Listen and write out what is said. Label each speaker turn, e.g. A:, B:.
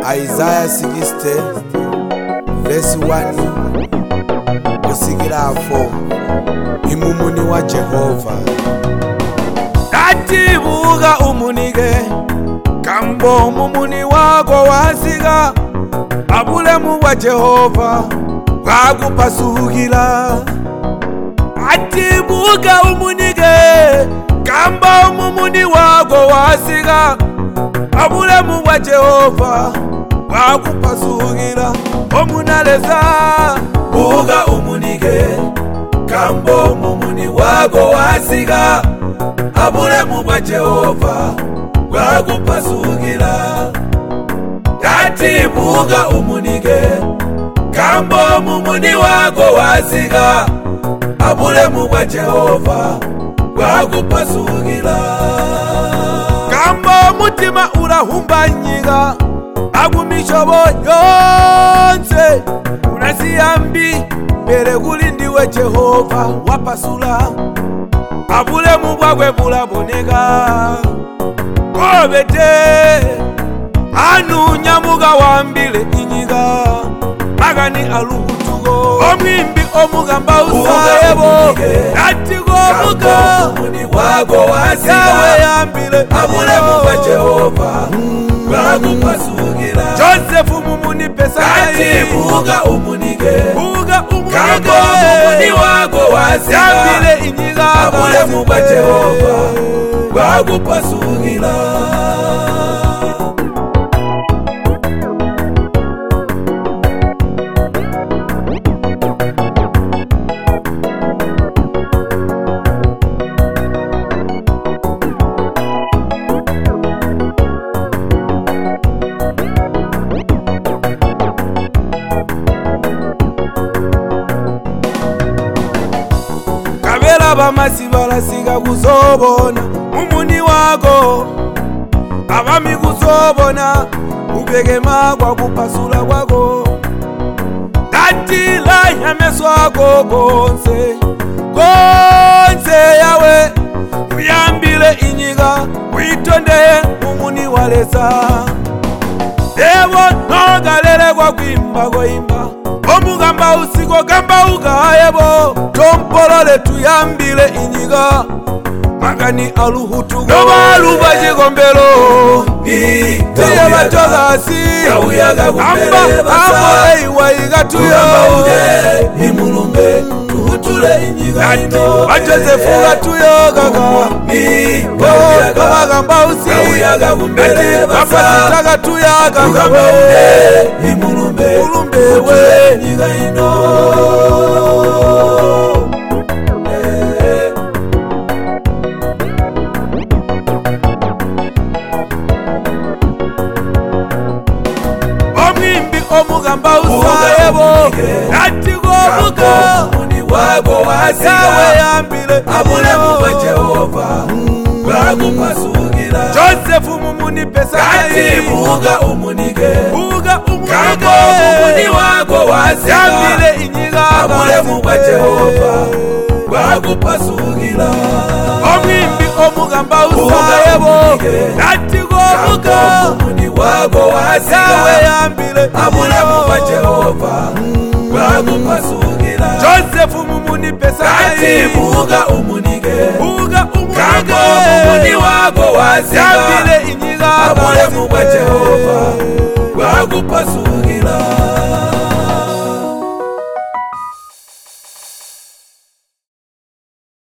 A: Isaiah 60 verse 1 kusikira 4. Imumuni wa Jehova atibuga umunige kambo mumuni wako wasiga abulemu wa Jehova bwagupasuhukira. Atibuga umunige kambo mumuni wako wasiga abulemu wa Jehova bwagupasuhukira. Omunaleza buga umunige kambo mumuni wako wasiga abulemu wa Jehova bwagupasuhukira. Atibuga umunige kambo mumuni wako wasiga abulemu wa Jehova bwagupasuhukira. Kambo mutima urahumbanyiga agumishobo yonse unasiyambi mbere kulindiwe Jehova wapasula abulemu bwagwe bulaboneka kobete anu nyamuga wambile inyiga magani aluhutugo omwimbi omugamba usayebo natigo muga muni wago wasiga yambile abulemu bwa Jehova bwagupasuhukira. Joseph mumuni pesa atibuga umunige buga umunige kambo mumuni wago wasiga yambile inyiga abulemu bwa Jehova bwagupasuhukira. Abamasi barasiga kuzobona mumuni wako abami kuzobona ubegema kwa kupasula kwako tatila nyameso ako konse yawe uyambile inyiga witonde mumuni walesa ewo nogalele kwa kwimba goimba omugamba usiko gamba ugayebo tompolole tuyambile inyiga magani aluhutugo nobaluba jigombelo tiye batolasi amba eiwaiga tuyo imulumbe tuhutule inyiga ino bajosefu gatuyo gaga bagamba usi bapasita gatuya gaga imulumbe we inyiga ino. Omugamba usayebo natigo muga muni wago wasiga yambile abulemu bwa Jehova bwagupasuhukira. Joseph mumuni pesa atibuga umunige buga umunige kambo mumuni wago wasiga yambile inyiga abulemu bwa Jehova bwagupasuhukira. Omwimbi omugamba usayebo natigo muga mumuni wago wasiga yambile abulemu bwa Jehova bwagupasuhukira. Joseph mumuni pesa atibuga umunige buga umunige kambo mumuni wago wasiga yambile inyiga abulemu bwa Jehova